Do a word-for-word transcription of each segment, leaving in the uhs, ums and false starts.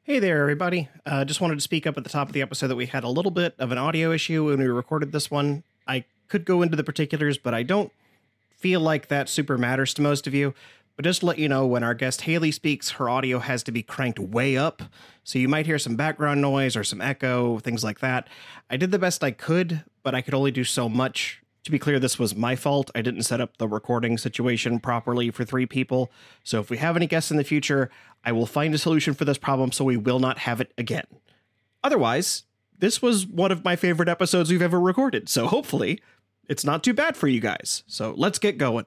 Hey there, everybody. Uh, just wanted to speak up at the top of the episode that we had a little bit of an audio issue when we recorded this one. I could go into the particulars, but I don't feel like that super matters to most of you. But just to let you know, when our guest Haley speaks, her audio has to be cranked way up. So you might hear some background noise or some echo, things like that. I did the best I could, but I could only do so much. To be clear, this was my fault. I didn't set up the recording situation properly for three people. So if we have any guests in the future, I will find a solution for this problem so we will not have it again. Otherwise, this was one of my favorite episodes we've ever recorded. So hopefully it's not too bad for you guys. So let's get going.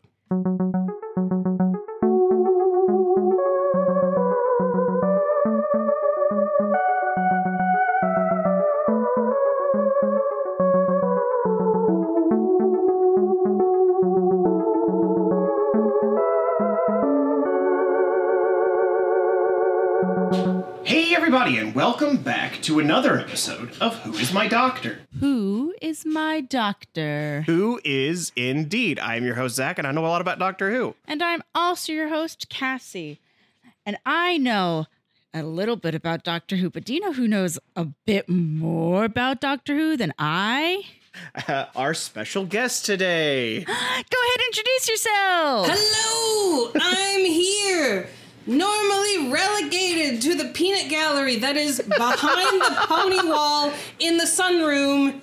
Hey everybody, and welcome back to another episode of Who is My Doctor? Who is my doctor? Who is indeed. I'm your host, Zach, and I know a lot about Doctor Who. And I'm also your host, Cassie. And I know a little bit about Doctor Who, but do you know who knows a bit more about Doctor Who than I? Uh, our special guest today. Go ahead and introduce yourself. Hello, I'm here. Normally relegated to the peanut gallery that is behind the pony wall in the sunroom.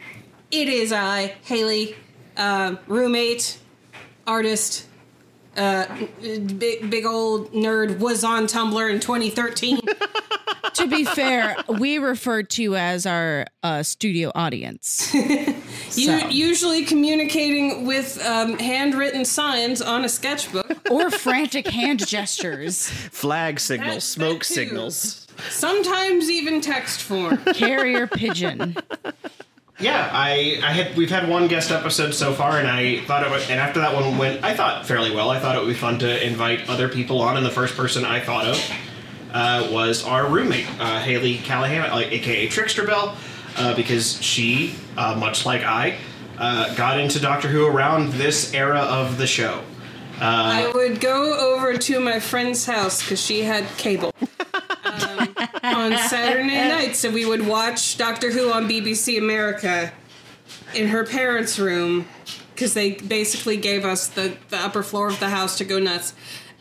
It is I, Haley, uh, roommate, artist, uh, big, big old nerd, was on Tumblr in twenty thirteen. To be fair, we refer to as our uh, studio audience. You So. usually communicating with um, handwritten signs on a sketchbook. Or frantic hand gestures. Flag signals, That- smoke that too. signals. Sometimes even text form. Carrier pigeon. Yeah, I, I had we've had one guest episode so far, and I thought it would, and after that one went, I thought fairly well. I thought it would be fun to invite other people on, and the first person I thought of uh, was our roommate, uh, Haley Callahan, like A K A Trickster Bell, uh, because she, uh, much like I, uh, got into Doctor Who around this era of the show. Uh, I would go over to my friend's house because she had cable um, on Saturday nights, and we would watch Doctor Who on B B C America in her parents' room because they basically gave us the, the upper floor of the house to go nuts.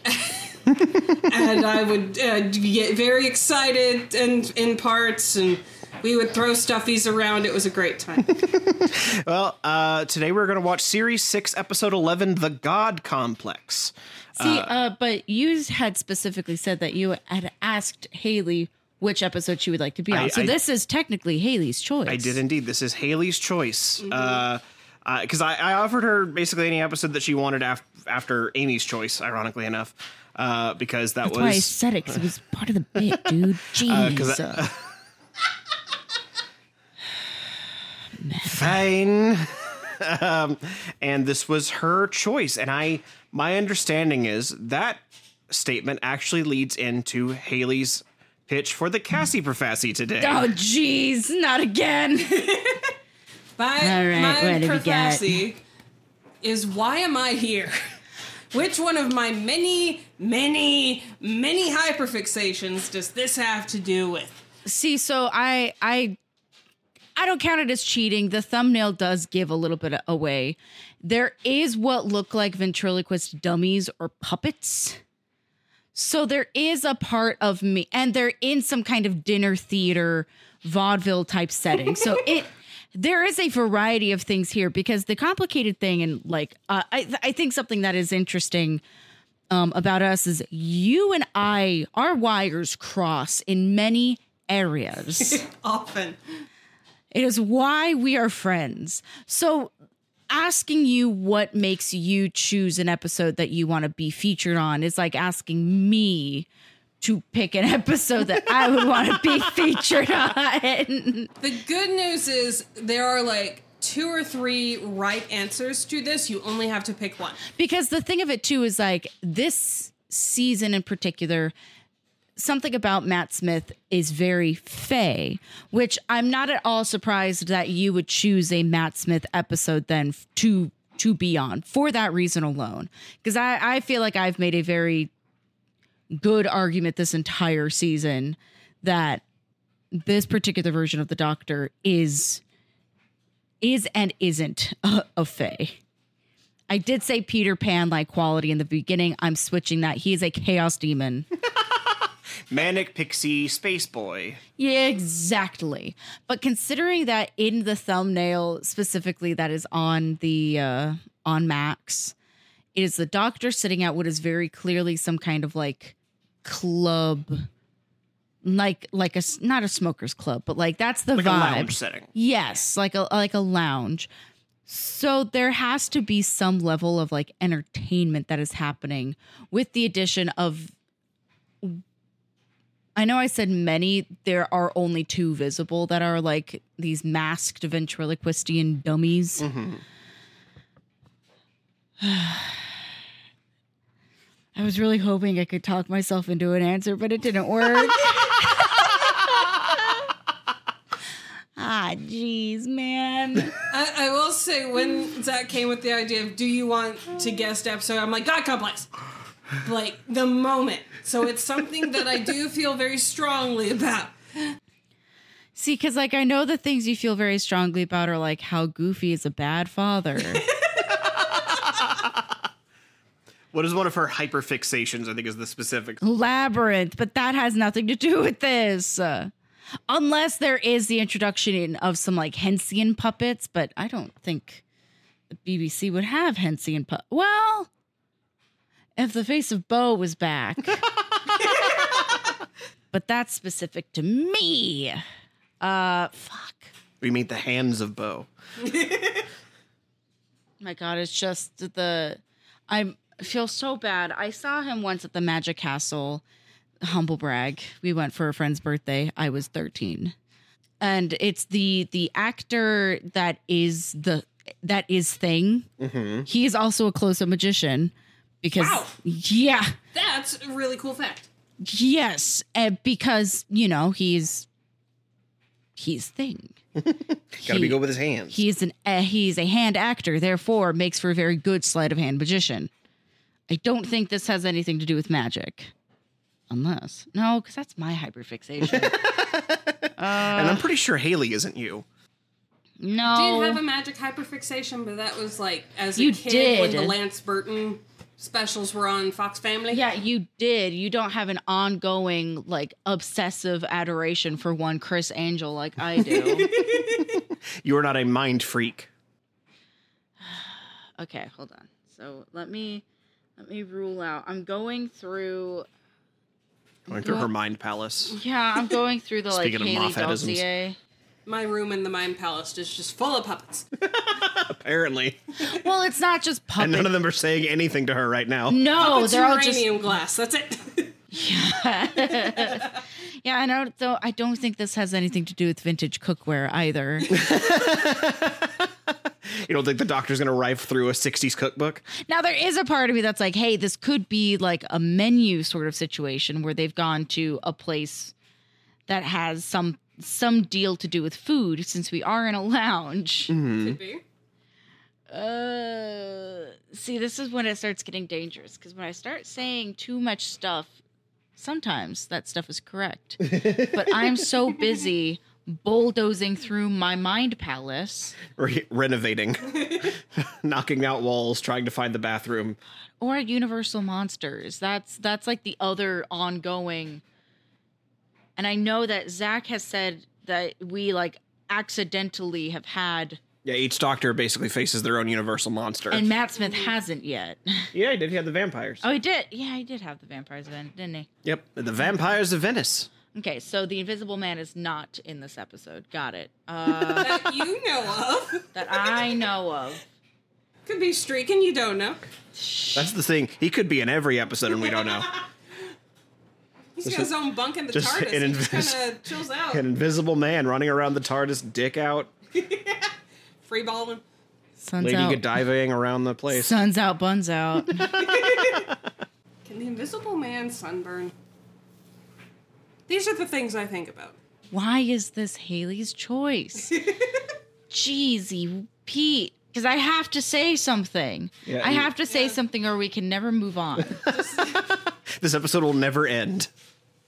And I would uh, get very excited and in parts, and we would throw stuffies around. It was a great time. well, uh, today we're going to watch Series six, Episode eleven, The God Complex. See, uh, but you had specifically said that you had asked Haley which episode she would like to be on. I- so I- this is technically Haley's choice. I did indeed. This is Haley's choice. Mm-hmm. Uh, because I, I offered her basically any episode that she wanted af- after Amy's choice, ironically enough, uh, because that That's was... why I said it, because it was part of the bit, dude. Jeez. Uh, I, Fine. um, and this was her choice. And I, my understanding is that statement actually leads into Haley's pitch for the Cassie Profassi today. Oh, jeez. Not again. My, All right, my what have we got? prophecy is, why am I here? Which one of my many, many, many hyperfixations does this have to do with? See, so I, I, I don't count it as cheating. The thumbnail does give a little bit away. There is what look like ventriloquist dummies or puppets. So there is a part of me, and they're in some kind of dinner theater, vaudeville type setting. So it, there is a variety of things here, because the complicated thing, and like, uh, I, I think something that is interesting um, about us is you and I, our wires cross in many areas. Often. It is why we are friends. So asking you what makes you choose an episode that you want to be featured on is like asking me to pick an episode that I would want to be featured on. The good news is there are like two or three right answers to this. You only have to pick one. Because the thing of it too is like this season in particular, something about Matt Smith is very Faye, which I'm not at all surprised that you would choose a Matt Smith episode then to to be on for that reason alone. Because I, I feel like I've made a very good argument this entire season that this particular version of the Doctor is is and isn't a, a fae. I did say Peter Pan-like quality in the beginning. I'm switching that. He is a chaos demon. Manic pixie space boy. Yeah, exactly. But considering that in the thumbnail specifically that is on the uh, on Max, it is the Doctor sitting at what is very clearly some kind of like club, like like a not a smokers club, but like that's the Like vibe. a lounge setting. Yes, like a like a lounge. So there has to be some level of like entertainment that is happening with the addition of, I know I said many, there are only two visible that are like these masked ventriloquistian dummies. Mm-hmm. I was really hoping I could talk myself into an answer, but it didn't work. Ah, jeez, man. I, I will say, when Zach came with the idea of, do you want to guest episode? I'm like, God complex. Like, the moment. So it's something that I do feel very strongly about. See, because, like, I know the things you feel very strongly about are, like, how Goofy is a bad father. What is one of her hyperfixations, I think is the specific. Labyrinth, but that has nothing to do with this. Uh, unless there is the introduction of some, like, Hensian puppets, but I don't think the B B C would have Hensian puppets. Well, if the face of Bo was back. But that's specific to me. Uh, fuck. We meet the hands of Bo. My God, it's just the... I feel so bad. I saw him once at the Magic Castle. Humble brag. We went for a friend's birthday. I was thirteen. And it's the the actor that is the that is Thing. Mm-hmm. He is also a close-up magician. Because, Wow. yeah. That's a really cool fact. Yes. Uh, because, you know, he's... He's Thing. Gotta be good with his hands. He's an uh, he's a hand actor, therefore makes for a very good sleight of hand magician. I don't think this has anything to do with magic, unless no, because that's my hyperfixation. uh, and I'm pretty sure Haley isn't you. No, Did have a magic hyperfixation, but that was like as a You kid did. when the Lance Burton specials were on Fox Family. yeah, you did. You don't have an ongoing like obsessive adoration for one Chris Angel like I do. You are not a mind freak. Okay, hold on. So let me let me rule out. I'm going through. Going through her mind palace. Yeah, I'm going through the like Speaking of Haley Moffat-isms. dossier. My room in the Mind Palace is just full of puppets. Apparently. Well, it's not just puppets. And none of them are saying anything to her right now. No, Puppets they're all and just uranium glass. That's it. yeah. I know. Though I don't think this has anything to do with vintage cookware either. You don't think the Doctor's gonna rife through a sixties cookbook? Now there is a part of me that's like, hey, this could be like a menu sort of situation where they've gone to a place that has some some deal to do with food, since we are in a lounge. Could be. Uh, see, this is when it starts getting dangerous, because when I start saying too much stuff, sometimes that stuff is correct. But I'm so busy bulldozing through my mind palace, Re- renovating, knocking out walls, trying to find the bathroom. or Universal Monsters. That's that's like the other ongoing. And I know that Zach has said that we like accidentally have had, Yeah, each Doctor basically faces their own Universal monster. and Matt Smith hasn't yet. yeah, he did. He had the vampires. Oh, he did. Yeah, he did have the vampires event, didn't he? Yep, the Vampires of Venice. Okay, so the Invisible Man is not in this episode. Got it. Uh, That you know of. that I know of. Could be streaking, you don't know. That's the thing. He could be in every episode and we don't know. He's got his own bunk in the just TARDIS. an He just invis- kind of chills out. An invisible man running around the TARDIS, dick out, Free balling. Sun's Lady out. Godivaing around the place. Sun's out, buns out. Can the Invisible Man sunburn? These are the things I think about. Why is this Haley's choice? Jeezy Pete. Because I have to say something. Yeah, I you- have to say Yeah. something or we can never move on. This episode will never end.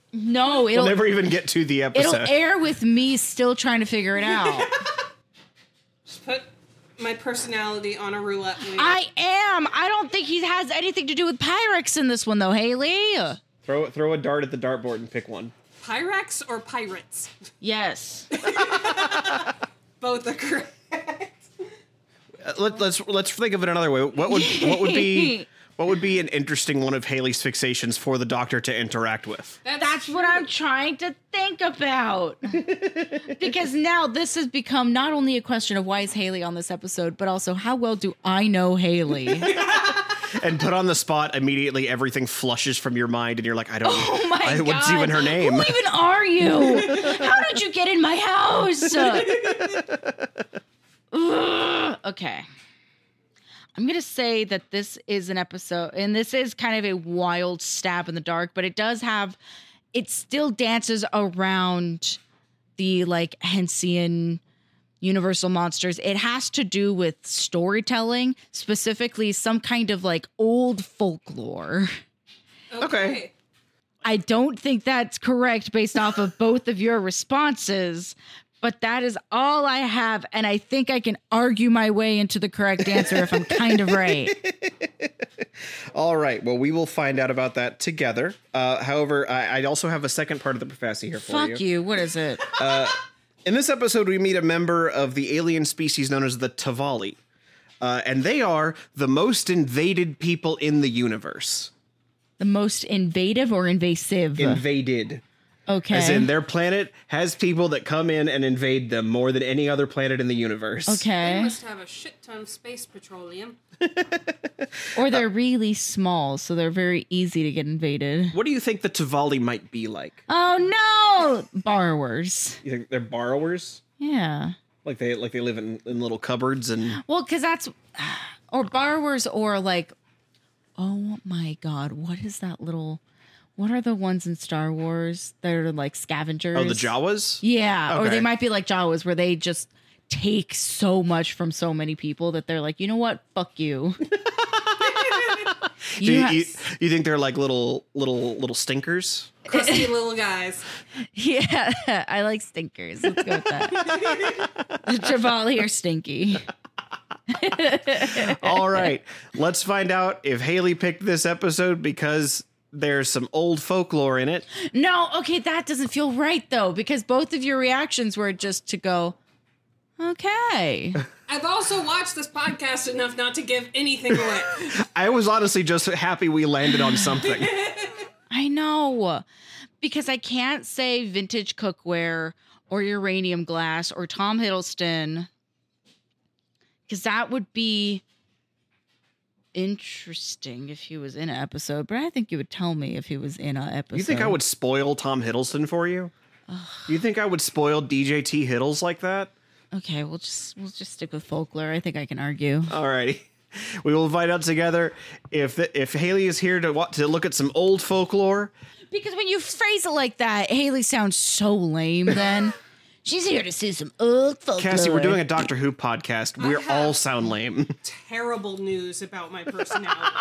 No, We'll it'll never even get to the it'll episode. air with me still trying to figure it out. Just put my personality on a roulette wheel. I am. I don't think he has anything to do with Pyrex in this one, though, Haley. Throw throw a dart at the dartboard and pick one. Pyrex or pirates? Yes. Both are correct. Uh, let, let's let's think of it another way. What would what would be what would be an interesting one of Haley's fixations for the Doctor to interact with? That's what I'm trying to think about. Because now this has become not only a question of why is Haley on this episode, but also how well do I know Haley? And put on the spot, immediately everything flushes from your mind, and you're like, I don't. Oh my I, god! what's even her name? Who even are you? How did you get in my house? Ugh. Okay. I'm going to say that this is an episode, and this is kind of a wild stab in the dark, but it does have, it still dances around the like Hensian Universal monsters. It has to do with storytelling, specifically some kind of like old folklore. Okay. I don't think that's correct based off of both of your responses, but that is all I have. And I think I can argue my way into the correct answer if I'm kind of right. All right. Well, we will find out about that together. Uh, however, I, I also have a second part of the prophecy here for you. Fuck you. What is it? In this episode, we meet a member of the alien species known as the Tavali. Uh, and they are the most invaded people in the universe. The most invasive or invasive? Invaded. Okay. As in, their planet has people that come in and invade them more than any other planet in the universe. They Okay. must have a shit ton of space petroleum. Or they're really small, so they're very easy to get invaded. What do you think the Tavali might be like? Oh no! Borrowers. You think they're borrowers? Yeah. Like they like they live in, in little cupboards and Well, because that's, or borrowers, or like, oh my god, what is that little, what are the ones in Star Wars that are like scavengers? oh, the Jawas? Yeah, or Okay. they might be like Jawas, where they just take so much from so many people that they're like, you know what, fuck you. Do you, ha- you, you think they're like little little little stinkers? Crusty little guys. Yeah, I like stinkers. Let's go with that. The Trevally are stinky. All right, let's find out if Haley picked this episode because there's some old folklore in it. No, okay, that doesn't feel right though, because both of your reactions were just to go, okay. I've also watched this podcast enough not to give anything away. I was honestly just happy we landed on something. I know, because I can't say vintage cookware or uranium glass or Tom Hiddleston, because that would be interesting if he was in an episode, but I think you would tell me if he was in an episode. You think I would spoil Tom Hiddleston for you? You think I would spoil D J T Hiddles like that? Okay, we'll just we'll just stick with folklore. I think I can argue. Alrighty. We will find out together if if Haley is here to wa- to look at some old folklore. Because when you phrase it like that, Haley sounds so lame then. She's here to see some old folklore. Cassie, we're doing a Doctor Who podcast. We're have- all sound lame. Terrible news about my personality.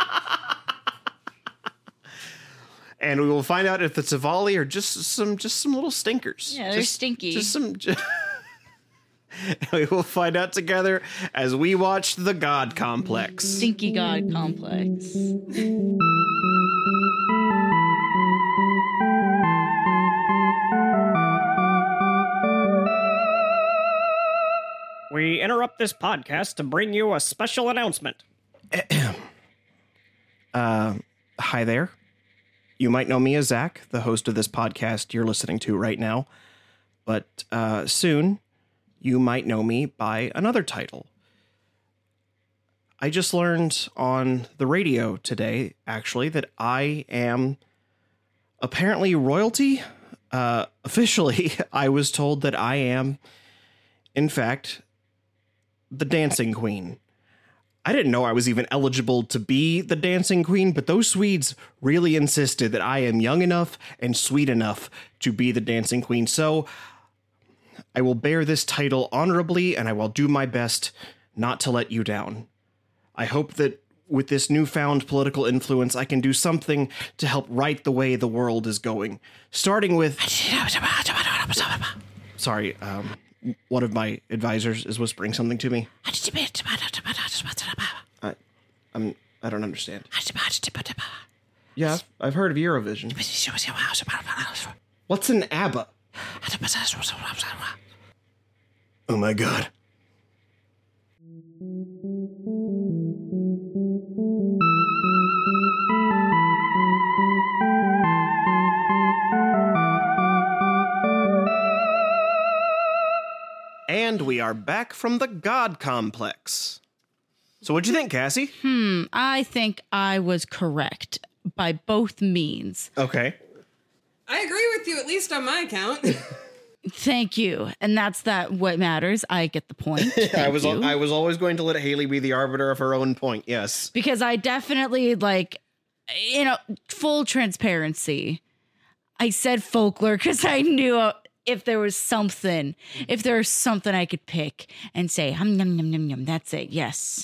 And we will find out if the Tavali are just some just some little stinkers. Yeah, they're Just- stinky. Just some just we will find out together as we watch The God Complex. Stinky God complex. We interrupt this podcast to bring you a special announcement. Hi there. You might know me as Zach, the host of this podcast you're listening to right now. But uh, soon, you might know me by another title. I just learned on the radio today, actually, that I am apparently royalty. Uh, officially, I was told that I am, in fact, the Dancing Queen. I didn't know I was even eligible to be the Dancing Queen, but those Swedes really insisted that I am young enough and sweet enough to be the Dancing Queen. So I will bear this title honorably, and I will do my best not to let you down. I hope that with this newfound political influence, I can do something to help right the way the world is going. Starting with... Sorry, um, one of my advisors is whispering something to me. I, I'm, I don't understand. Yeah, I've, I've heard of Eurovision. What's an ABBA? Oh my god. And we are back from the God Complex. So what'd you think, Cassie? Hmm, I think I was correct by both means. Okay. I agree with you, at least on my account. Thank you. And that's that what matters. I get the point. I was you. I was always going to let Haley be the arbiter of her own point, yes. Because I definitely, like, you know, full transparency. I said folklore because I knew if there was something, if there was something I could pick and say, hum, num, num, num, num, that's it, yes.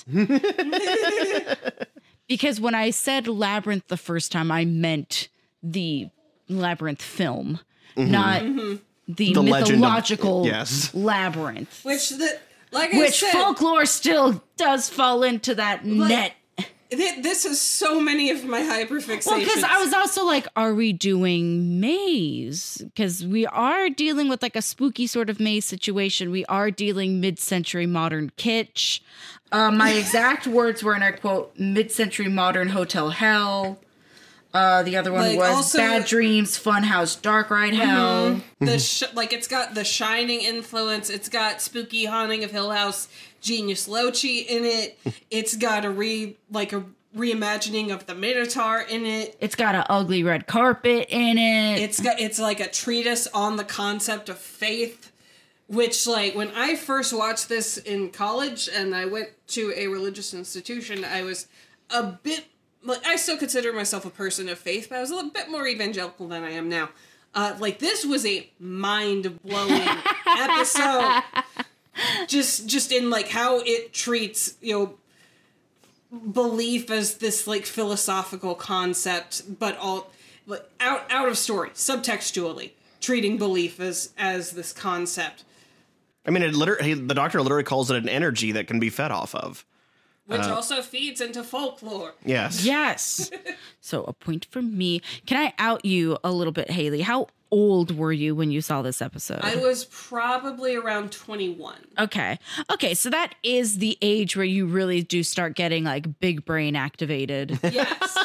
Because when I said Labyrinth the first time, I meant the Labyrinth film, mm-hmm. not mm-hmm. the, the mythological of, yes. Labyrinth. Which, the, like I Which said, folklore still does fall into that like, net. This is so many of my hyperfixations. Well, because I was also like, are we doing maze? Because we are dealing with like a spooky sort of maze situation. We are dealing mid-century modern kitsch. Uh, my exact words were, and I quote, mid-century modern hotel hell. Uh, the other one like was also, Bad Dreams, Funhouse, Dark Ride mm-hmm. Hell. The sh- like it's got the Shining influence. It's got Spooky Haunting of Hill House, Genius Loci in it. It's got a re like a reimagining of the Minotaur in it. It's got an ugly red carpet in it. It's got it's like a treatise on the concept of faith. Which, like, when I first watched this in college and I went to a religious institution, I was a bit. Like, I still consider myself a person of faith, but I was a little bit more evangelical than I am now. Uh, like, this was a mind-blowing episode. Just, just in, like, how it treats, you know, belief as this, like, philosophical concept, but all, like, out, out of story, subtextually, treating belief as, as this concept. I mean, it literally, the doctor literally calls it an energy that can be fed off of. Which uh, also feeds into folklore. Yes. Yes. So a point for me. Can I out you a little bit, Haley? How old were you when you saw this episode? I was probably around twenty-one. Okay. Okay, so that is the age where you really do start getting like big brain activated. Yes.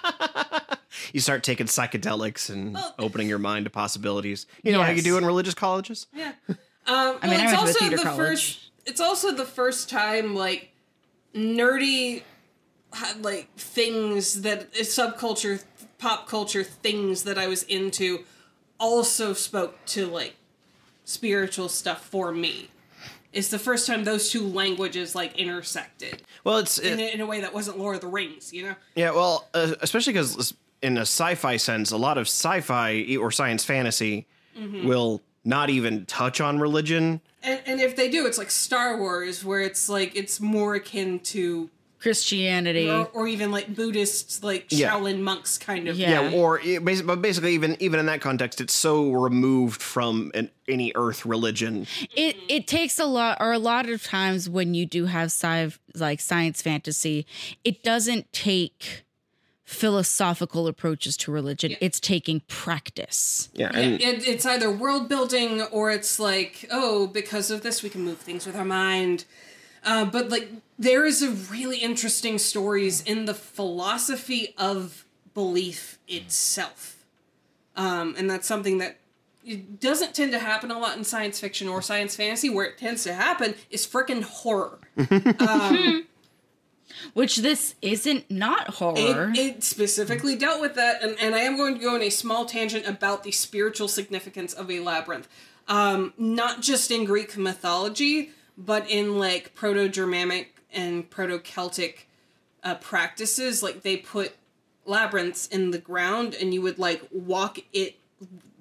You start taking psychedelics and well, opening your mind to possibilities. You know yes. how you do in religious colleges? Yeah. Um, well, I mean, it's I went also to a theater the college. first. It's also the first time, like, nerdy, like, things that subculture, pop culture things that I was into also spoke to, like, spiritual stuff for me. It's the first time those two languages, like, intersected. Well, it's in, it, a, in a way that wasn't Lord of the Rings, you know? Yeah, well, uh, especially because in a sci-fi sense, a lot of sci-fi or science fantasy mm-hmm. will not even touch on religion. And, and if they do, it's like Star Wars, where it's like, it's more akin to Christianity. Or, or even like Buddhist, like yeah. Shaolin monks kind of. Yeah, yeah or it, but basically even even in that context, it's so removed from an, any earth religion. It it takes a lot, or a lot of times when you do have sci like science fantasy, it doesn't take philosophical approaches to religion. Yeah. It's taking practice. Yeah, yeah and it, it's either world building or it's like, oh, because of this we can move things with our mind. Uh, but like there is a really interesting stories in the philosophy of belief itself, um, and that's something that it doesn't tend to happen a lot in science fiction or science fantasy. Where it tends to happen is frickin' horror. um, Which this isn't not horror. It, it specifically dealt with that, and, and I am going to go on a small tangent about the spiritual significance of a labyrinth. Um, not just in Greek mythology, but in, like, Proto-Germanic and Proto-Celtic uh, practices. Like, they put labyrinths in the ground, and you would, like, walk it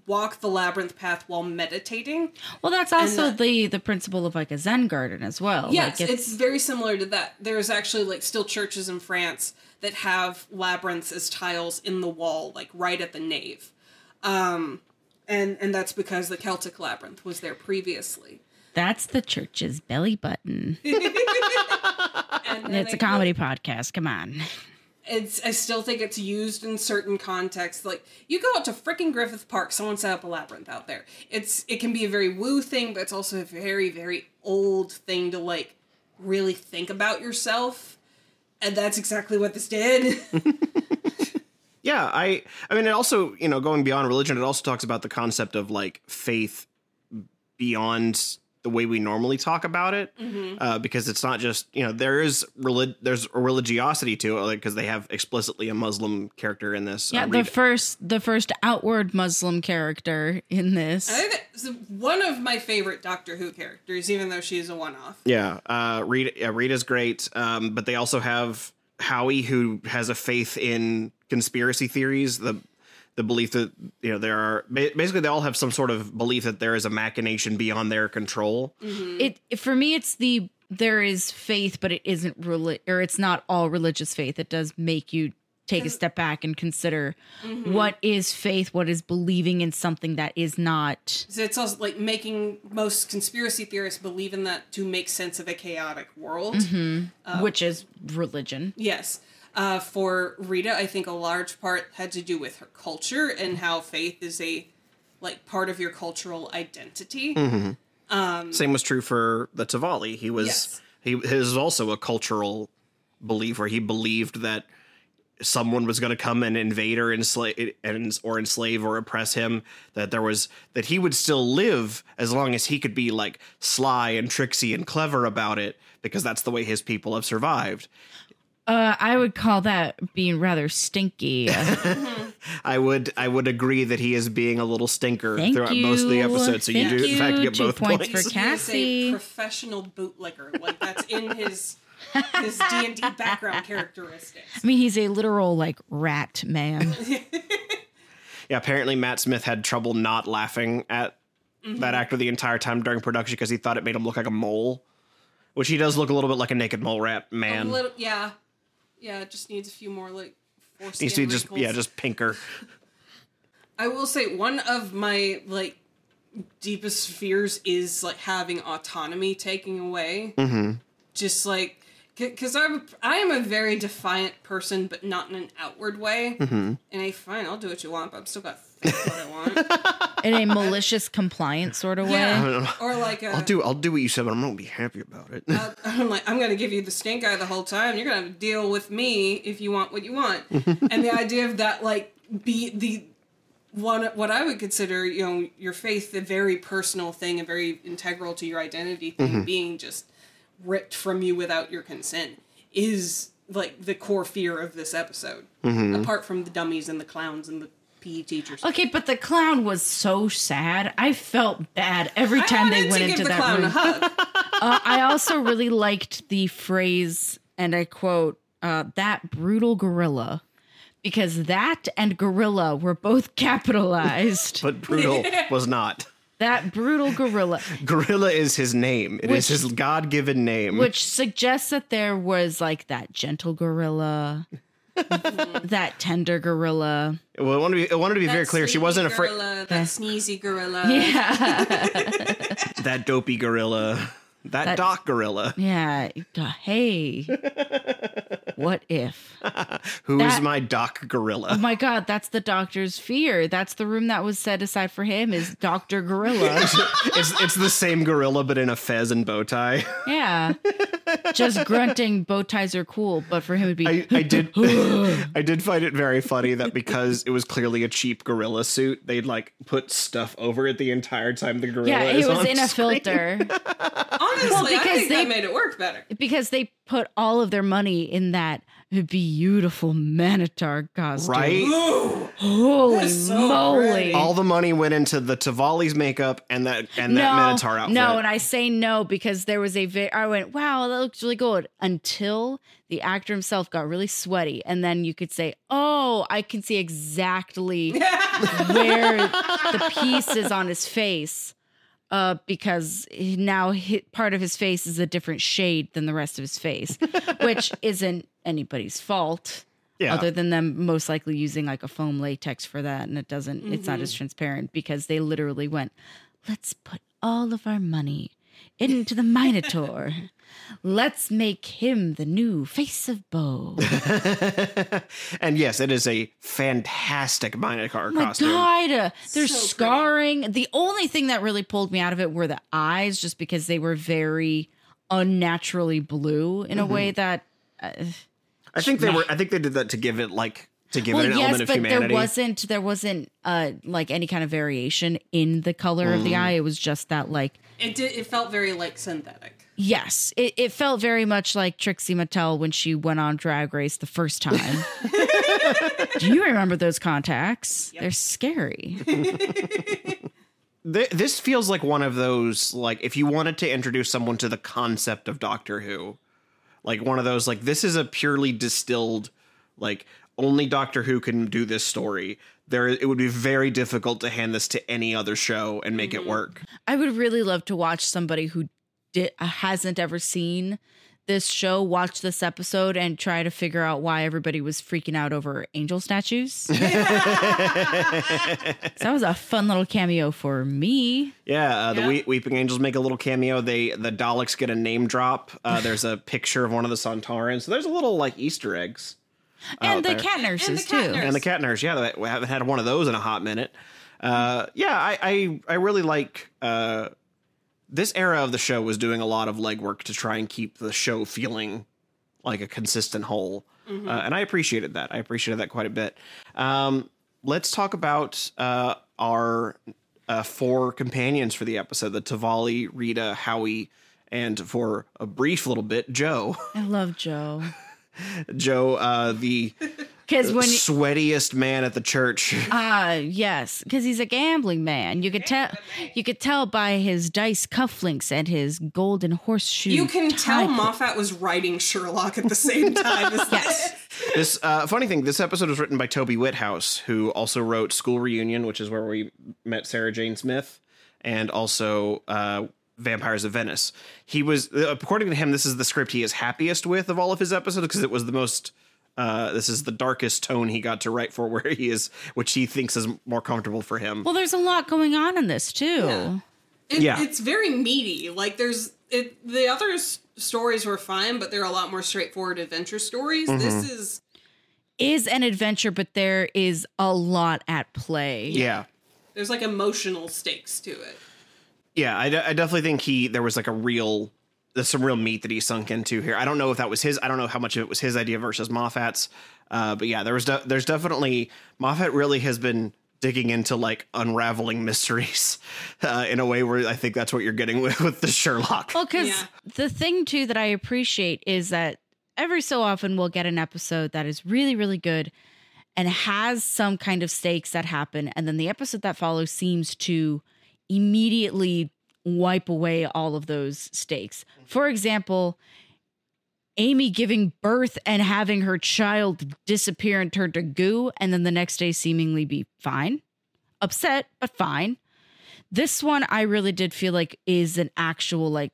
walk the labyrinth path while meditating. Well, that's also that- the the principle of like a Zen garden as well. Yes, like it's, very similar to that. There's actually like still churches in France that have labyrinths as tiles in the wall, like right at the nave. Um, and, and that's because the Celtic labyrinth was there previously. That's the church's belly button. And, and It's a I- comedy podcast. Come on. It's, I still think it's used in certain contexts. Like, you go out to frickin' Griffith Park, someone set up a labyrinth out there. It's It can be a very woo thing, but it's also a very, very old thing to, like, really think about yourself. And that's exactly what this did. Yeah, I I mean, it also, you know, going beyond religion, it also talks about the concept of, like, faith beyond the way we normally talk about it, mm-hmm. uh, because it's not just, you know, there is relig- there's a religiosity to it, like, because they have explicitly a Muslim character in this. Yeah, uh, the Rita. first the first outward Muslim character in this. I think that's one of my favorite Doctor Who characters, even though she's a one-off. Yeah, uh, Rita, yeah, Rita's great, um, but they also have Howie, who has a faith in conspiracy theories, the the belief that, you know, there are basically they all have some sort of belief that there is a machination beyond their control. Mm-hmm. It for me, it's the there is faith, but it isn't reli- or it's not all religious faith. It does make you take a step back and consider mm-hmm. what is faith, what is believing in something that is not. So it's also like making most conspiracy theorists believe in that to make sense of a chaotic world. Mm-hmm. Uh, which is religion. Yes. Uh, for Rita, I think a large part had to do with her culture and how faith is a like part of your cultural identity. Mm-hmm. Um, Same was true for the Tavali. He was Yes. he his was also a cultural belief where he believed that someone was going to come and invade or enslave and or enslave or oppress him, that there was that he would still live as long as he could be like sly and tricksy and clever about it, because that's the way his people have survived. Uh, I would call that being rather stinky. I would I would agree that he is being a little stinker Thank throughout most of the you. episodes. So Thank you do in fact you. get Two both points points. for he is Cassie. a professional bootlicker. Like that's in his his D and D background characteristics. I mean, he's a literal like rat man. Yeah, apparently Matt Smith had trouble not laughing at Mm-hmm. that actor the entire time during production because he thought it made him look like a mole, which he does look a little bit like a naked mole rat man. A little, yeah, yeah. It just needs a few more like foreskin Needs to be just wrinkles. yeah, just pinker. I will say one of my like deepest fears is like having autonomy taken away. Mm-hmm. Just like because I'm I am a very defiant person, but not in an outward way. Mm-hmm. And I fine, I'll do what you want, but I'm still got to think what I want. In a malicious compliance sort of way. Yeah, or like a, I'll do I'll do what you said, but I'm not gonna be happy about it. uh, I'm like I'm gonna give you the stink eye the whole time. You're gonna have to deal with me if you want what you want. And the idea of that like be the one what I would consider, you know, your faith a very personal thing, a very integral to your identity thing, Mm-hmm. being just ripped from you without your consent is like the core fear of this episode. Mm-hmm. Apart from the dummies and the clowns and the P E teachers. Okay, but the clown was so sad. I felt bad every time I they wanted went to into give the that clown room. a hug. Uh, I also really liked the phrase, and I quote, uh, that brutal gorilla. Because that and gorilla were both capitalized. But brutal was not. That brutal gorilla. Gorilla is his name. It is Which- his God-given name. Which suggests that there was like that gentle gorilla, that tender gorilla. well, I wanted to be, I wanted to be very That clear. She sleepy wasn't afraid. gorilla, that sneezy gorilla. Yeah. That dopey gorilla. That, That- Doc gorilla. Yeah. Hey. What if? Who's that- my Doc gorilla? Oh my God, that's the doctor's fear. That's the room that was set aside for him is Doctor Gorilla. it's it's the same gorilla, but in a fez and bow tie. Yeah. Just grunting, bow ties are cool, but for him it'd be I, I did I did find it very funny that because it was clearly a cheap gorilla suit, they'd like put stuff over it the entire time the gorilla yeah, is it was on in a screen. filter. Honestly, Well, I because think they- that made it work better. Because they put all of their money in that beautiful Minotaur costume. Right? Holy so moly. pretty. All the money went into the Tavali's makeup and that and that Minotaur outfit. No, and I say no because there was a vi- I went, wow, that looks really good until the actor himself got really sweaty. And then you could say, oh, I can see exactly where the piece is on his face. Uh, because he- now he, part of his face is a different shade than the rest of his face, which isn't anybody's fault. Yeah. Other than them most likely using like a foam latex for that, and it doesn't, mm-hmm. it's not as transparent because they literally went, let's put all of our money into the Minotaur. Let's make him the new face of Bo. And yes, it is a fantastic Minotaur Oh my costume. God, there's So scarring. The only thing that really pulled me out of it were the eyes, just because they were very unnaturally blue in a Mm-hmm. way that. Uh, I think they were. I think they did that to give it like to give well, it an yes, element of but humanity. there wasn't there wasn't uh like any kind of variation in the color of Mm. the eye. It was just that like It did. It felt very like synthetic. yes, it, it felt very much like Trixie Mattel when she went on Drag Race the first time. Do you remember those contacts? They're scary. Th- this feels like one of those, like, if you wanted to introduce someone to the concept of Doctor Who, like one of those, like, this is a purely distilled, like, only Doctor Who can do this story. There, it would be very difficult to hand this to any other show and make it work. I would really love to watch somebody who di- hasn't ever seen this show watch this episode and try to figure out why everybody was freaking out over angel statues. So that was a fun little cameo for me. Yeah, uh, the Yeah. We- Weeping Angels make a little cameo. They the Daleks get a name drop. Uh, there's a picture of one of the Sontarans. So there's a little like Easter eggs. And out the there. cat nurses, And the cat too. nurse. And the cat nurse, yeah, we haven't had one of those in a hot minute. Uh, yeah, I, I, I really like uh, this era of the show was doing a lot of legwork to try and keep the show feeling like a consistent whole, uh, and I appreciated that. I appreciated that quite a bit. Um, let's talk about uh, our uh, four companions for the episode: the Tavali, Rita, Howie, and for a brief little bit, Joe. I love Joe. Joe, uh, the Because when sweatiest man at the church. ah yes, because he's a gambling man. You could tell you could tell by his dice cufflinks and his golden horseshoe. You can tell tie- Moffat was writing Sherlock at the same time as Yes. This uh, funny thing, this episode was written by Toby Whithouse, who also wrote School Reunion, which is where we met Sarah Jane Smith, and also uh, Vampires of Venice. He was, according to him, this is the script he is happiest with of all of his episodes because it was the most. Uh, this is the darkest tone he got to write for where he is, which he thinks is more comfortable for him. Well, there's a lot going on in this too. Yeah. It, Yeah. It's very meaty. Like there's it. The other s- stories were fine, but they're a lot more straightforward adventure stories. Mm-hmm. This is Is an adventure, but there is a lot at play. yeah. there's like emotional stakes to it. Yeah, I, de- I definitely think he there was like a real there's some real meat that he sunk into here. I don't know if that was his. I don't know how much of it was his idea versus Moffat's. Uh, but yeah, there was de- there's definitely Moffat really has been digging into like unraveling mysteries uh, in a way where I think that's what you're getting with with the Sherlock. Well, because Yeah. the thing too that I appreciate is that every so often we'll get an episode that is really, really good and has some kind of stakes that happen, and then the episode that follows seems to immediately wipe away all of those stakes. For example, Amy giving birth and having her child disappear and turn to goo, and then the next day seemingly be fine. Upset, but fine. This one I really did feel like is an actual like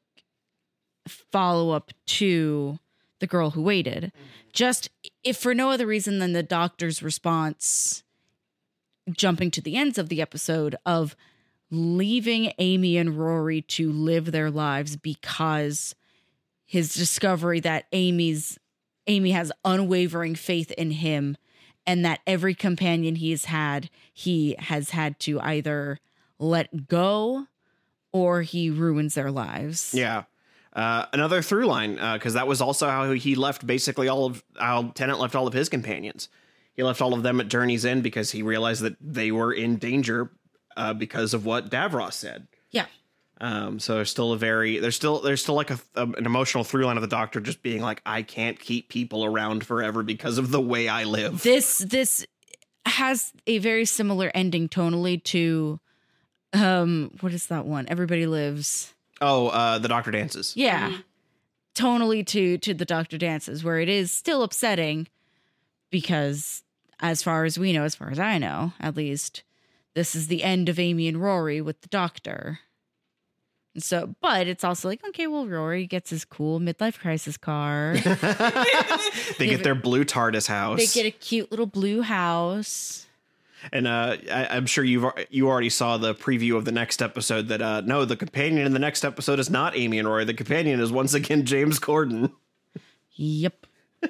follow-up to The Girl Who Waited. Just if for no other reason than the doctor's response, jumping to the ends of the episode of leaving Amy and Rory to live their lives because his discovery that Amy's Amy has unwavering faith in him, and that every companion he has had, he has had to either let go or he ruins their lives. Yeah. Uh, another through line, because that was also how he left basically all of how Tennant left all of his companions. He left all of them at Journey's End because he realized that they were in danger uh, because of what Davros said. Yeah. Um, so there's still a very there's still there's still like a, a an emotional through line of the Doctor just being like, I can't keep people around forever because of the way I live. This this has a very similar ending tonally to um what is that one? Everybody Lives. Oh, uh, the Doctor Dances. Yeah. Mm-hmm. Tonally to to the Doctor Dances, where it is still upsetting because as far as we know, as far as I know, at least, this is the end of Amy and Rory with the Doctor. So, but it's also like, okay, well, Rory gets his cool midlife crisis car. They get their blue TARDIS house. They get a cute little blue house. And uh, I, I'm sure you've you already saw the preview of the next episode that uh, no, the companion in the next episode is not Amy and Rory. The companion is once again James Corden. Yep.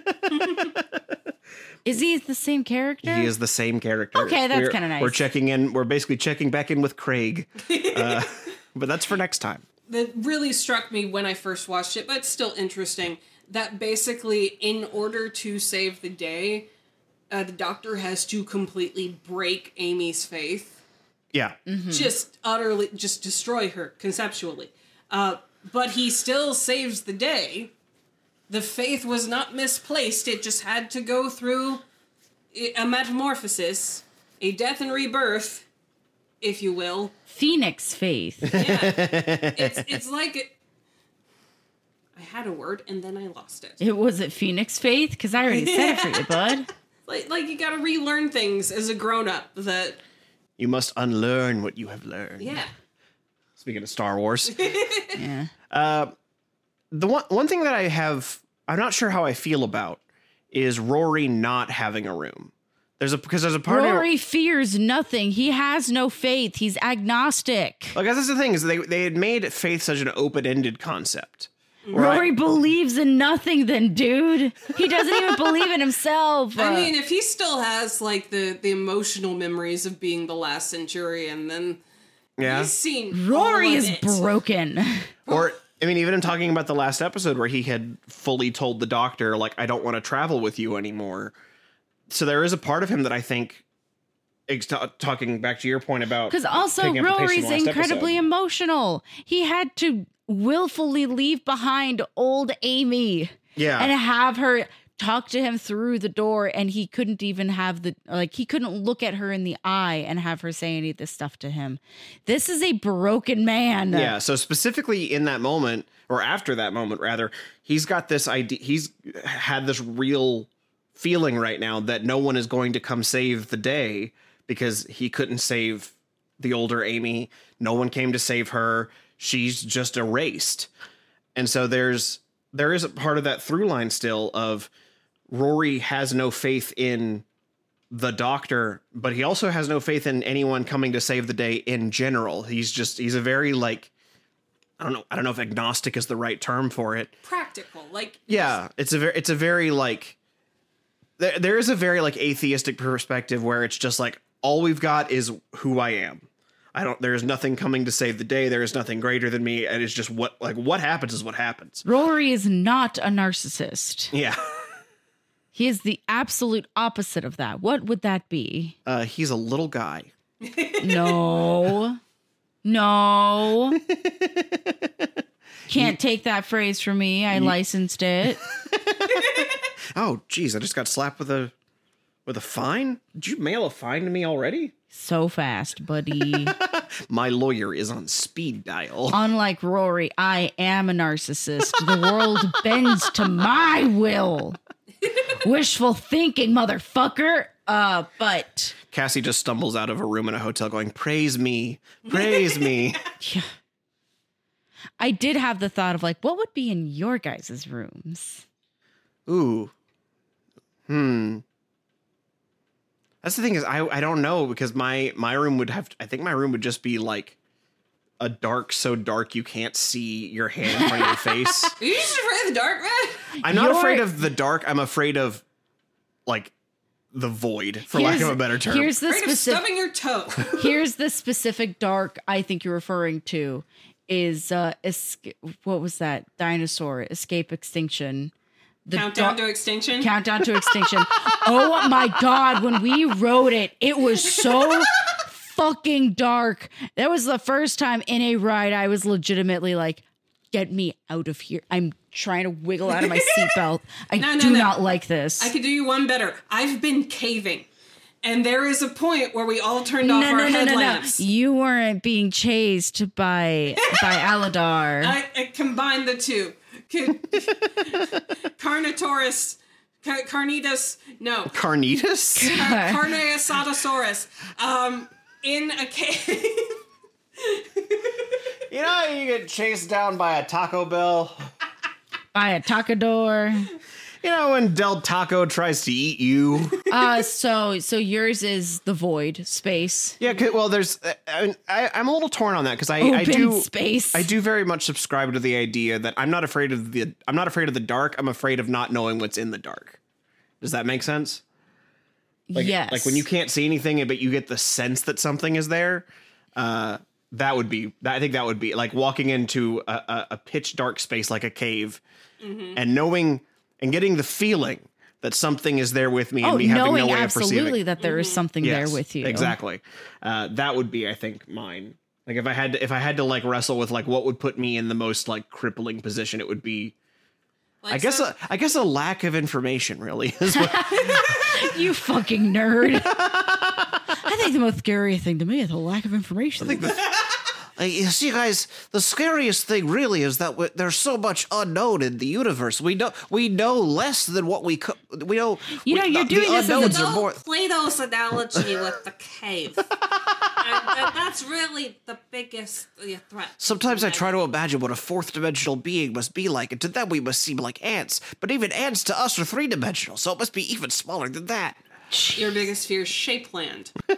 Is he the same character? He is the same character. Okay, that's kind of nice. We're checking in. We're basically checking back in with Craig. Uh, but that's for next time. That really struck me when I first watched it, but it's still interesting that basically in order to save the day, uh, the Doctor has to completely break Amy's faith. Yeah. Mm-hmm. Just utterly, just destroy her conceptually. Uh, but he still saves the day. The faith was not misplaced. It just had to go through a metamorphosis, a death and rebirth, if you will. Phoenix faith. Yeah. It's it's like it, I had a word and then I lost it. It was it Phoenix faith? Because I already said it for you, bud. Like like you gotta relearn things as a grown up that You must unlearn what you have learned. yeah. Speaking of Star Wars. Yeah. Uh, the one one thing that I have, I'm not sure how I feel about, is Rory not having a room. There's a because there's a part Rory of fears nothing. He has no faith. He's agnostic. like that's the thing is they they had made faith such an open ended concept. where Rory I- believes in nothing, then, dude. He doesn't even believe in himself. I Uh, mean, if he still has like the, the emotional memories of being the last Centurion, then yeah. he's seen Rory all of is it. broken. Or I mean, even in talking about the last episode where he had fully told the Doctor, like, I don't want to travel with you anymore. So there is a part of him that I think, ex- t- talking back to your point about Because also picking up the pace from Rory's the last incredibly episode. emotional. He had to willfully leave behind old Amy Yeah. and have her talk to him through the door, and he couldn't even have the like he couldn't look at her in the eye and have her say any of this stuff to him. This is a broken man. Yeah, so specifically in that moment, or after that moment, rather, he's got this idea. He's had this real feeling right now that no one is going to come save the day because he couldn't save the older Amy. No one came to save her. She's just erased. And so there's there is a part of that through line still of Rory has no faith in the Doctor, but he also has no faith in anyone coming to save the day in general. He's just he's a very like I don't know I don't know if agnostic is the right term for it. Practical, like Yeah, it's a very it's a very like there there is a very like atheistic perspective where it's just like all we've got is who I am. I don't there's nothing coming to save the day. There is nothing greater than me, and it's just what like what happens is what happens. Rory is not a narcissist. Yeah. He is the absolute opposite of that. What would that be? Uh he's a little guy. No. No. Can't take that phrase from me. I licensed it. Oh, geez, I just got slapped with a with a fine? Did you mail a fine to me already? So fast, buddy. My lawyer is on speed dial. Unlike Rory, I am a narcissist. The world bends to my will. Wishful thinking, motherfucker. Uh, but Cassie just stumbles out of a room in a hotel going, praise me, praise me. yeah. I did have the thought of like, what would be in your guys' rooms? Ooh. Hmm. That's the thing is, I I don't know because my my room would have, I think my room would just be like a dark, so dark you can't see your hand in front of your face. Are you just afraid of the dark, man? I'm not Your- afraid of the dark. I'm afraid of like the void, for lack of a better term. Here's the Afraid of specific. stubbing your toe. Here's the specific dark I think you're referring to is uh esca- what was that dinosaur escape extinction the Countdown dar- to extinction. countdown to extinction. Oh my god, when we wrote it, it was so fucking dark. That was the first time in a ride I was legitimately like, get me out of here. I'm trying to wiggle out of my seatbelt. I No, no, do no. not like this. I could do you one better. I've been caving. And there is a point where we all turned off no, our no, no, no, no. headlamps. You weren't being chased by by Aladar. I, I combined the two. Carnotaurus, Car- Carnitas, no. Carnitas? Car- Carneosautosaurus. Um, in a cave. You know how you get chased down by a Taco Bell? By a tacador. You know when Del Taco tries to eat you? Uh, so so yours is the void space. Yeah, 'cause- well, there's. I, I, I'm a little torn on that because I, Open I do space. I do very much subscribe to the idea that I'm not afraid of the I'm not afraid of the dark. I'm afraid of not knowing what's in the dark. Does that make sense? Like, yes. Like when you can't see anything, but you get the sense that something is there. Uh, that would be. I think that would be like walking into a, a, a pitch dark space like a cave, Mm-hmm. and knowing and getting the feeling that something is there with me, and Oh, me having knowing no way of absolutely perceiving. that there is something Yes, there with you. Exactly. Uh, that would be, I think, mine. Like if I had to, if I had to like wrestle with like what would put me in the most like crippling position, it would be. Like I guess so- a, I guess a lack of information really is what. You fucking nerd. I think the most scary thing to me is the lack of information. Uh, you see, guys, the scariest thing really is that w- there's so much unknown in the universe. We know we know less than what we co- we know. You know, we, you're the, doing the this as a unknowns are Don't more. play those analogy with the cave. and, and that's really the biggest uh, threat. Sometimes I try to imagine what a fourth dimensional being must be like, and to them we must seem like ants. But even ants to us are three dimensional, so it must be even smaller than that. Your biggest fear is Shapeland. The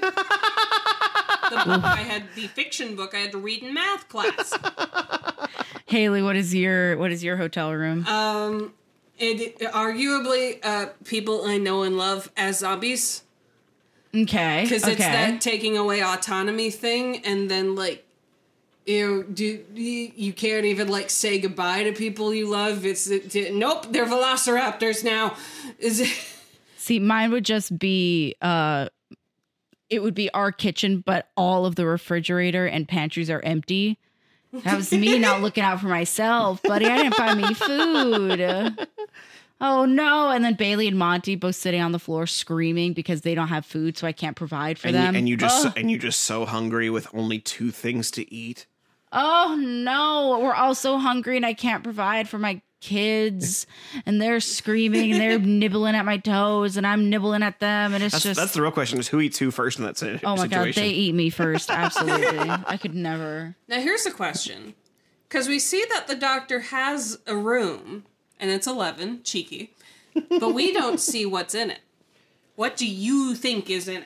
book I had, the fiction book I had to read in math class. Haley, what is your what is your hotel room? Um, it arguably uh, people I know and love as zombies. okay. Because okay. it's that taking away autonomy thing, and then like, you know, do you, you can't even like say goodbye to people you love. It's it, it- nope, they're velociraptors now. Is it? See, mine would just be uh it would be our kitchen, but all of the refrigerator and pantries are empty. That was me not looking out for myself, buddy. I didn't buy me food. Oh no. And then Bailey and Monty both sitting on the floor screaming because they don't have food, so I can't provide for And them. you, and you just Ugh. and you just so hungry with only two things to eat. Oh no, we're all so hungry and I can't provide for my kids, and they're screaming and they're nibbling at my toes and I'm nibbling at them, and it's That's just that's the real question: is who eats who first in that si- oh my god, situation? they eat me first. Absolutely. I could never. Now here's the question, because we see that the doctor has a room and it's eleven, cheeky, but we don't see what's in it. What do you think is in it?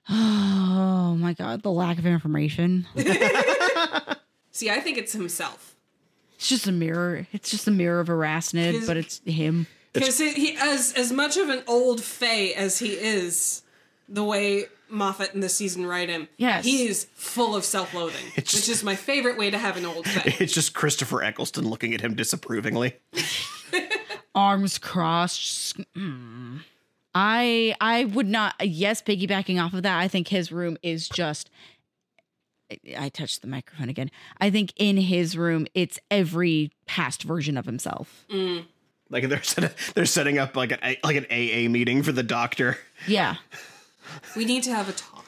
Oh my god, the lack of information. See, I think it's himself. It's just a mirror. It's just a mirror of Arachnid, but it's him. Because he, as as much of an old fae as he is, the way Moffat and the season write him, Yes. he is full of self-loathing, It's which just- is my favorite way to have an old fae. It's just Christopher Eccleston looking at him disapprovingly. Arms crossed. Mm. I I would not. Yes, piggybacking off of that, I think his room is just. I touched the microphone again. I think in his room, it's every past version of himself. Mm. Like they're set, they're setting up like an A- like an A A meeting for the doctor. Yeah. We need to have a talk.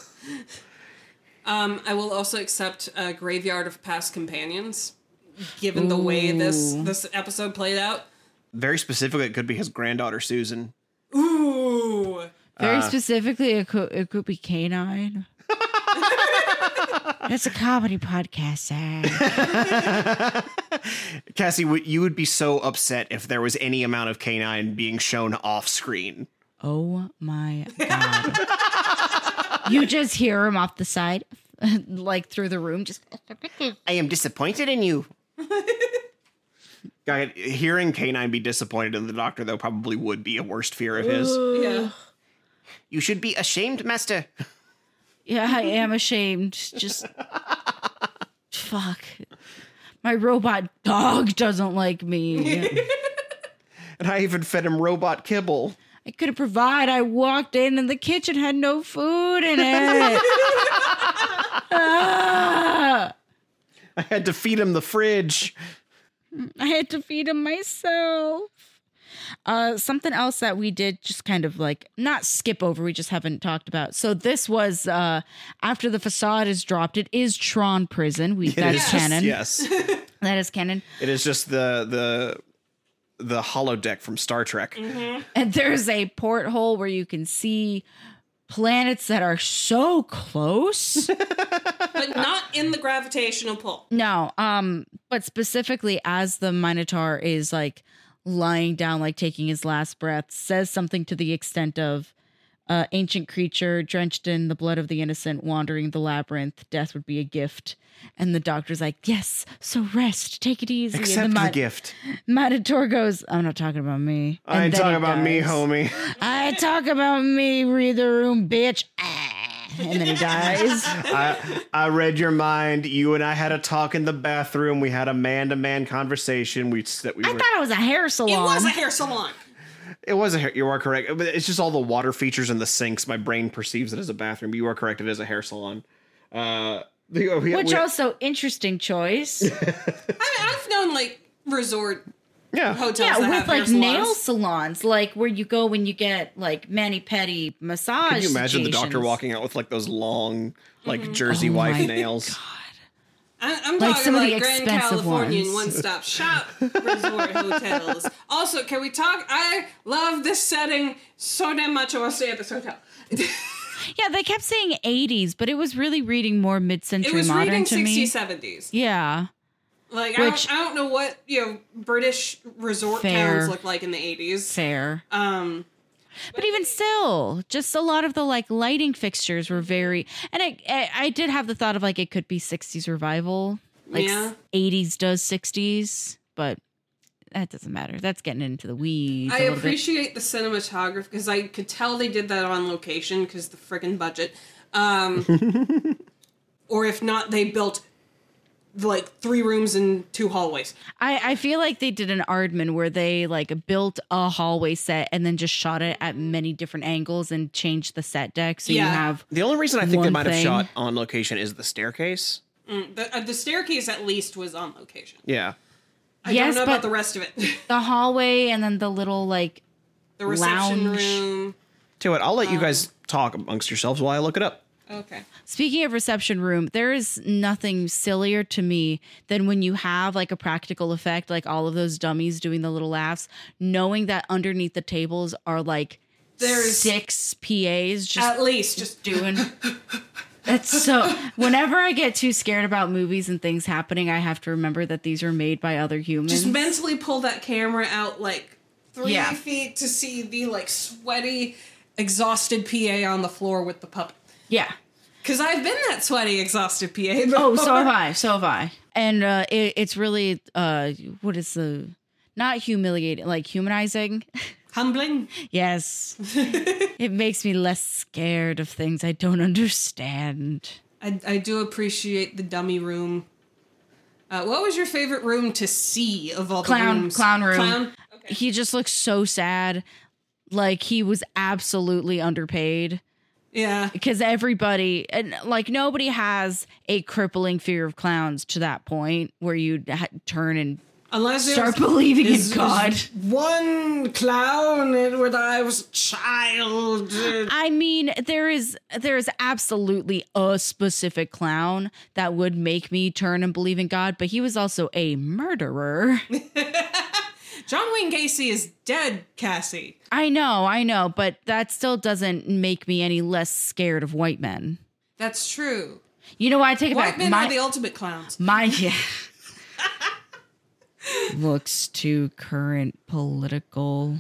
Um, I will also accept a Graveyard of Past Companions, given the way this this episode played out. Very specifically, it could be his granddaughter Susan. Ooh. Very specifically, it could, it could be canine. It's a comedy podcast, Zach. Cassie, would you would be so upset if there was any amount of canine being shown off screen. Oh my god. You just hear him off the side, like through the room, just I am disappointed in you. Guy, hearing canine be disappointed in the doctor, though, probably would be a worst fear of his. Yeah. You should be ashamed, master. yeah, I am ashamed. Just fuck. My robot dog doesn't like me. And I even fed him robot kibble. I couldn't provide. I walked in and the kitchen had no food in it. Ah. I had to feed him the fridge. I had to feed him myself. Uh, something else that we did just kind of like not skip over, we just haven't talked about. So this was uh, after the facade is dropped. It is Tron Prison. We that is Yes, canon. Yes. That is canon. It is just the the the holodeck from Star Trek. And there's a porthole where you can see planets that are so close. But not in the gravitational pull. No, um, but specifically as the Minotaur is like lying down, like taking his last breath, says something to the extent of uh, ancient creature drenched in the blood of the innocent, wandering the labyrinth, death would be a gift. And the doctor's like, yes, so rest, take it easy. Accept and the, the, Mi- gift. Minotaur goes, I'm not talking about me. I ain't And then talking he about me, dies. homie. I talk about me, read the room, bitch. Ah. And then he dies. I I read your mind. You and I had a talk in the bathroom. We had a man-to-man conversation. We that we I were, thought it was a hair salon. It was a hair salon. It was a hair. You are correct. But it's just all the water features in the sinks. My brain perceives it as a bathroom. But you are correct. It is a hair salon. Uh, we, we, Which we, also interesting choice. I, I've known like resort yeah. hotels Yeah, that with have like hair nail salons. salons, like where you go when you get like mani-pedi massage. Can you imagine the doctor situations. walking out with like those long, like Jersey Oh wife my nails? I, I'm Like talking some of the like Grand expensive Californian ones. one-stop shop resort hotels. Also, can we talk? I love this setting so damn much. I want to stay at this hotel. Yeah, they kept saying eighties, but it was really reading more It mid-century was modern reading to sixties, me. seventies. Yeah. Like Which- I, don't, I don't know what you know British resort Fair. towns looked like in the eighties. Fair. Um, But even still, just a lot of the like lighting fixtures were very, and I, I, I did have the thought of like it could be sixties revival, like Yeah. eighties does sixties, but that doesn't matter. That's getting into the weeds. I a little bit. appreciate the cinematography because I could tell they did that on location because the friggin' budget. Um, or if not, they built like three rooms and two hallways. I, I feel like they did an Aardman where they like built a hallway set and then just shot it at many different angles and changed the set deck. So Yeah. you have The only reason I think they One might have thing. shot on location is the staircase. Mm, the, uh, the staircase at least was on location. Yeah. I Yes, don't know but- about the rest of it. the hallway and then the little like The reception lounge. room. Tell you what, I'll let you Um, guys talk amongst yourselves while I look it up. Okay. Speaking of reception room, there is nothing sillier to me than when you have like a practical effect, like all of those dummies doing the little laughs, knowing that underneath the tables are like There's- six P As just At least just doing. That's so. Whenever I get too scared about movies and things happening, I have to remember that these are made by other humans. just mentally pull that camera out like three Yeah. feet to see the like sweaty, exhausted P A on the floor with the puppet. Yeah. Because I've been that sweaty, exhausted P A. Before. Oh, so have I. So have I. And uh, it, it's really uh, what is the not humiliating, like humanizing. Humbling. Yes. It makes me less scared of things I don't understand. I, I do appreciate the dummy room. Uh, what was your favorite room to see of all the Clown, rooms? clown room. Clown? Okay. He just looks so sad. Like he was absolutely underpaid. Yeah. Because everybody, and like nobody has a crippling fear of clowns to that point where you ha- turn and Unless start there's believing in is- God. is one clown when I was a child. I mean, there is there is absolutely a specific clown that would make me turn and believe in God, but he was also a murderer. John Wayne Gacy is dead, Cassie. I know, I know, but that still doesn't make me any less scared of white men. That's true. You know what? I take it White back. men My, are the ultimate clowns. my yeah. Looks too current political.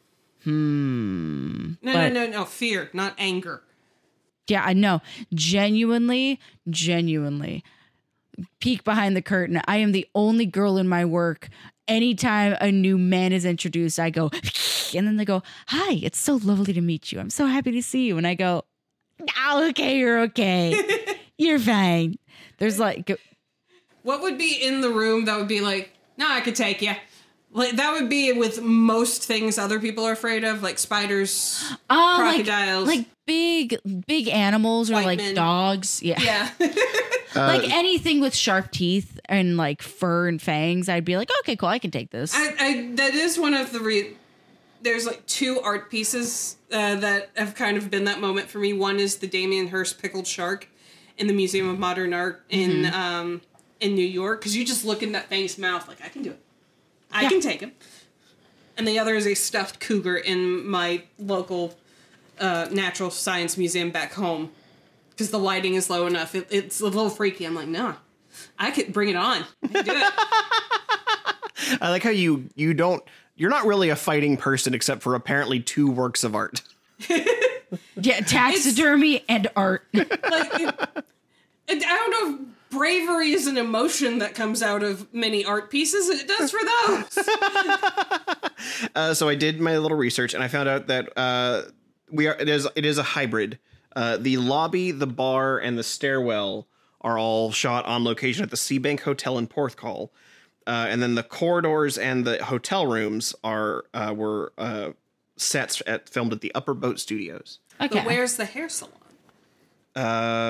Hmm. No, But- no, no, no. Fear, not anger. Yeah, I know. Genuinely, genuinely. Peek behind the curtain. I am the only girl in my work. Anytime a new man is introduced, I go, and then they go, hi, it's so lovely to meet you. I'm so happy to see you. And I go, oh, okay, you're okay. You're fine. There's like, What would be in the room that would be like, no, I could take you? Like that would be with most things other people are afraid of, like spiders, Oh, crocodiles. like, like big, big animals or White like men. dogs. Yeah. yeah. Like anything with sharp teeth and like fur and fangs, I'd be like, okay, cool, I can take this. I, I that is one of the re- there's like two art pieces uh, that have kind of been that moment for me. One is the Damien Hirst pickled shark in the Museum of Modern Art in Mm-hmm. um in New York, because you just look in that thing's mouth like I can do it, I Yeah. can take him. And the other is a stuffed cougar in my local uh, natural science museum back home, because the lighting is low enough. It, it's a little freaky. I'm like, nah, I could bring it on. I can do it. I like how you you don't you're not really a fighting person except for apparently two works of art. yeah, taxidermy and art. Like, it, it, I don't know if bravery is an emotion that comes out of many art pieces. It does for those. Uh, so I did my little research and I found out that uh, we are it is it is a hybrid. Uh, the lobby, the bar, and the stairwell are all shot on location at the Seabank Hotel in Porthcawl, uh, and then the corridors and the hotel rooms are uh, were uh, sets at filmed at the Upper Boat Studios. Okay. But where's the hair salon? Uh,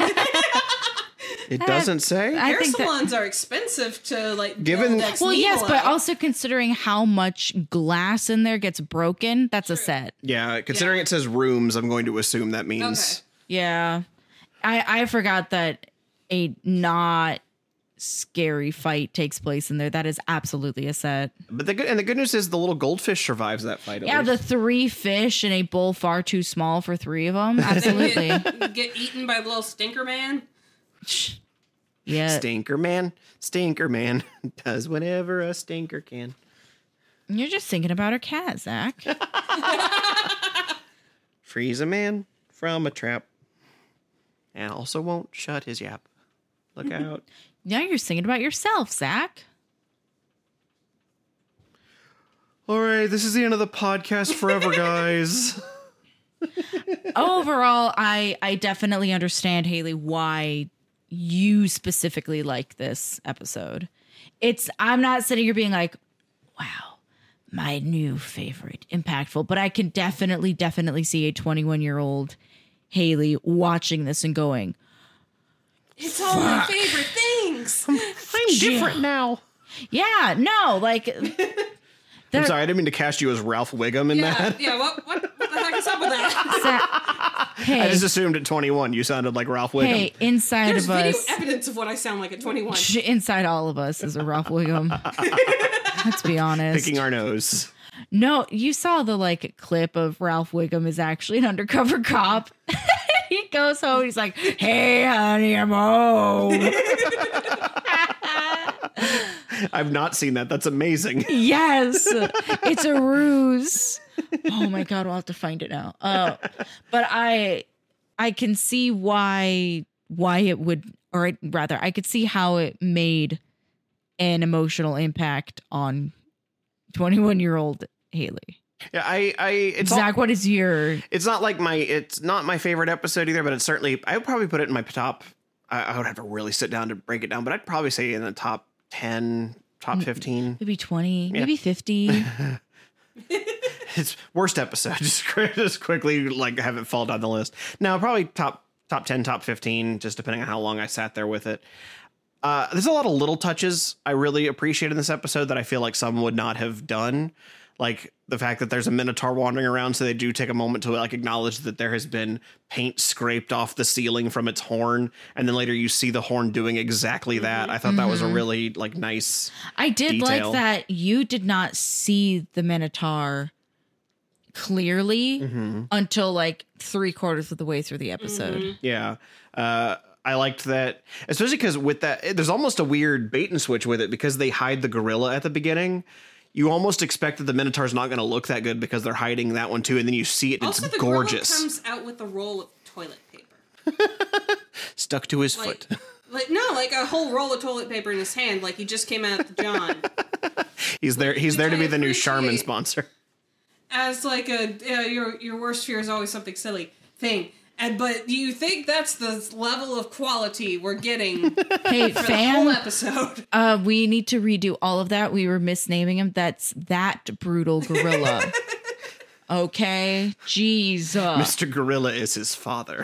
it doesn't say. I Hair think that- salons are expensive to like Given- build ex well, yes, nihilo. but also considering how much glass in there gets broken, that's a set. Yeah, considering Yeah. it says rooms, I'm going to assume that means. Okay. Yeah. I I forgot that a not scary fight takes place in there. That is absolutely a set. But the good and the good news is the little goldfish survives that fight. At Yeah, the least. three fish in a bowl far too small for three of them. They Absolutely. get, get eaten by the little stinker man. Yeah. Stinker man, stinker man does whatever a stinker can. You're just thinking about her cat, Zach. Freeze a man from a trap, and also won't shut his yap. Look out. Now you're thinking about yourself, Zach. All right, this is the end of the podcast forever, guys. Overall, I I definitely understand, Haley, why you specifically like this episode. It's I'm not sitting here being like, wow, my new favorite, impactful, but I can definitely, definitely see a twenty-one year old Haley watching this and going, It's all my favorite things. I'm different now. yeah, no, like I'm there- sorry, I didn't mean to cast you as Ralph Wiggum in Yeah, that. yeah. What, what, what the heck is up with that? Sa- hey, I just assumed at twenty-one you sounded like Ralph Wiggum. hey, inside There's of video us, evidence of what I sound like at twenty-one. sh- inside all of us is a Ralph Wiggum. Let's be honest. Picking our nose. No, you saw the like clip of Ralph Wiggum is actually an undercover cop. He goes home. He's like, "Hey, honey, I'm home." I've not seen that. That's amazing. Yes, it's a ruse. Oh my god, we'll have to find it now. Uh, but I, I can see why why it would, or rather, I could see how it made an emotional impact on twenty-one year old Haley. Yeah, I, I, it's all, Zach, what is your? it's not like my, it's not my favorite episode either, but it's certainly, I would probably put it in my top. I, I would have to really sit down to break it down, but I'd probably say in the top ten, top fifteen. Maybe twenty, maybe fifty. It's worst episode. Just, just quickly like have it fall down the list. Now probably top top ten, top fifteen, just depending on how long I sat there with it. Uh, there's a lot of little touches I really appreciate in this episode that I feel like some would not have done. Like the fact that there's a Minotaur wandering around, so they do take a moment to like acknowledge that there has been paint scraped off the ceiling from its horn, and then later you see the horn doing exactly that. I thought that was a really like nice. I did detail. like that you did not see the Minotaur clearly Mm-hmm. until like three quarters of the way through the episode. Yeah. Uh, I liked that, especially because with that, there's almost a weird bait and switch with it because they hide the gorilla at the beginning. You almost expect that the Minotaur's not going to look that good because they're hiding that one too, and then you see it and Also, it's the gorgeous. gorilla comes out with a roll of toilet paper. Stuck to his Like, foot. like no, like a whole roll of toilet paper in his hand, like he just came out of the John. He's there. He's which there to I be the new Charmin appreciate. sponsor. As like a uh, your your worst fear is always something silly thing. And but do you think that's the level of quality we're getting Hey, for the whole fan, episode? uh, we need to redo all of that. We were misnaming him. That's that brutal gorilla. Okay, Jesus. Mister Gorilla is his father.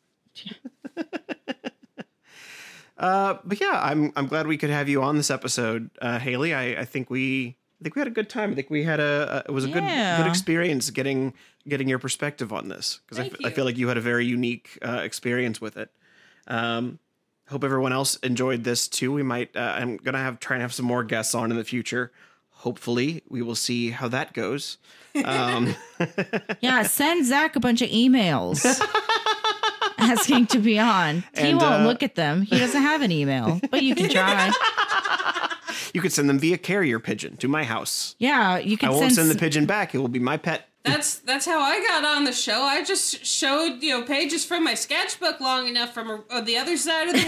uh, but yeah, I'm I'm glad we could have you on this episode, uh, Haley. I, I think we I think we had a good time. I think we had a, a it was a Yeah. good good experience getting getting your perspective on this, because I, Thank f- I you. feel like you had a very unique uh, experience with it. Um, hope everyone else enjoyed this too. We might uh, I'm gonna have try and have some more guests on in the future. Hopefully, we will see how that goes. Um, Yeah, send Zach a bunch of emails asking to be on. He And, won't uh, look at them. He doesn't have an email, but you can try. you could send them via carrier pigeon to my house. Yeah, you can I won't send, send the s- pigeon back. It will be my pet. That's that's how I got on the show. I just showed, you know, pages from my sketchbook long enough from a, on the other side of the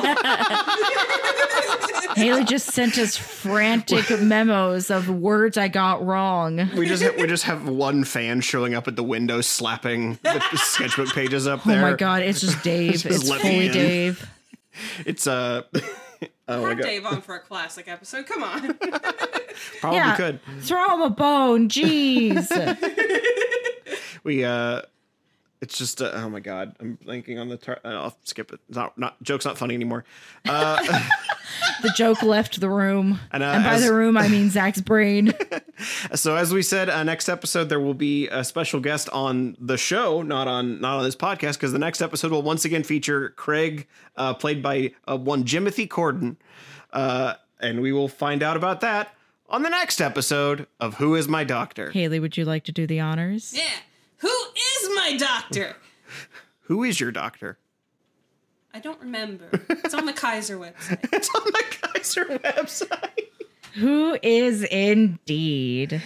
wall. Haley just sent us frantic memos of words I got wrong. We just we just have one fan showing up at the window, slapping the sketchbook pages up Oh there. my god, it's just Dave. Just It's let me fully in. Dave. It's uh, oh my Have god, Dave on for a classic episode. Come on. probably Yeah, could. throw him a bone. Jeez. We uh, it's just uh, oh my god, I'm blanking on the. Tar- uh, I'll skip it. It's not not joke's not funny anymore. Uh, The joke left the room. And, And, uh, by as- the room, I mean Zach's brain. So as we said, uh, next episode there will be a special guest on the show, not on not on this podcast, because the next episode will once again feature Craig, uh, played by uh, one Jimothy Corden, uh, and we will find out about that on the next episode of Who Is My Doctor? Haley, would you like to do the honors? Yeah. Who is my doctor? Who is your doctor? I don't remember. It's on the Kaiser website. It's on the Kaiser website. Who is indeed?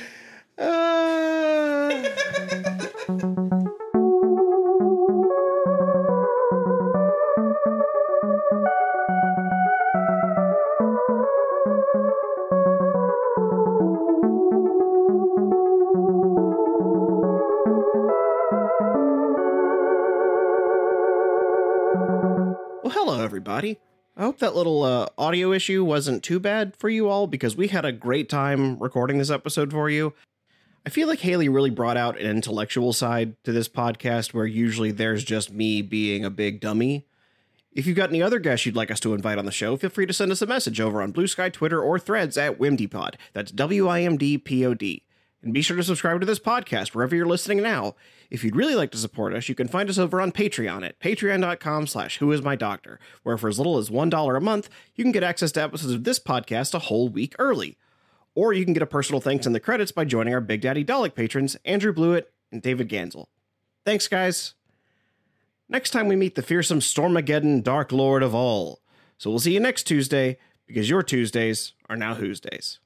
Uh... Well, hello, everybody. I hope that little uh, audio issue wasn't too bad for you all, because we had a great time recording this episode for you. I feel like Haley really brought out an intellectual side to this podcast, where usually there's just me being a big dummy. If you've got any other guests you'd like us to invite on the show, feel free to send us a message over on Blue Sky, Twitter, or Threads at WimDpod. That's W I M D P O D. And be sure to subscribe to this podcast wherever you're listening now. If you'd really like to support us, you can find us over on Patreon at patreon.com slash whoismydoctor, where for as little as one dollar a month, you can get access to episodes of this podcast a whole week early. Or you can get a personal thanks in the credits by joining our Big Daddy Dalek patrons, Andrew Blewett and David Gansel. Thanks, guys. Next time we meet the fearsome Stormageddon Dark Lord of all. So we'll see you next Tuesday, because your Tuesdays are now Who's Days.